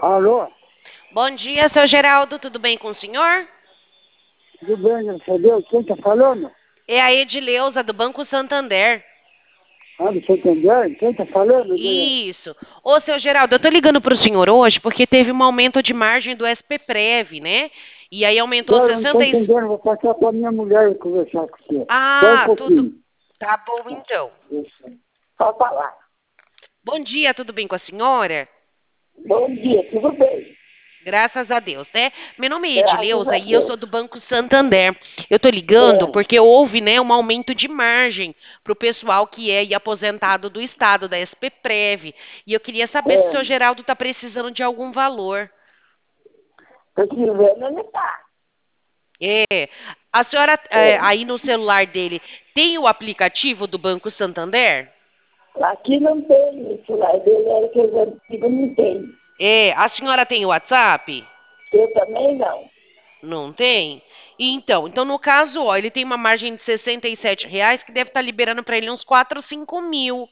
Alô? Bom dia, seu Geraldo, tudo bem com o senhor? Tudo bem, graças a Deus. Quem está falando? É a Edileuza, do Banco Santander. Ah, do Santander? Quem está falando? Isso. Ô, seu Geraldo, eu tô ligando pro senhor hoje porque teve um aumento de margem do SPPrev, né? E aí aumentou Eu não estou 60 e... entendendo, vou passar para a minha mulher conversar com você. Só um Ah, tudo... pouquinho. Tá bom, então. Pode falar. Bom dia, tudo bem com a senhora? Bom dia, tudo bem? Graças a Deus, né? Meu nome é Graças Edileuza a e eu Deus. sou do Banco Santander. Eu tô ligando É, porque houve, né, um aumento de margem para o pessoal que é aposentado do Estado, da SPPrev. E eu queria saber se o é. seu Geraldo está precisando de algum valor. Precisando, ele está. É. A senhora, É. aí no celular dele, tem o aplicativo do Banco Santander? Aqui não tem isso lá. Dele era que eu antigo não tem. É. A senhora tem o WhatsApp? Eu também não. Não tem? Então no caso, ó, ele tem uma margem de R$ 67 que deve estar liberando para ele uns 4 ou 5 mil.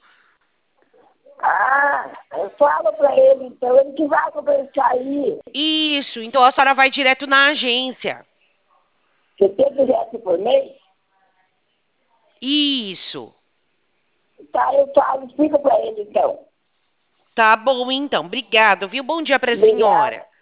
Ah, eu falo para ele, então, ele que vai conversar aí. Isso, então a senhora vai direto na agência. Você tem direto por mês? Isso. Tá, eu falo, explica para ele, então. Tá bom, então. Obrigado, viu? Bom dia para a Obrigada. senhora.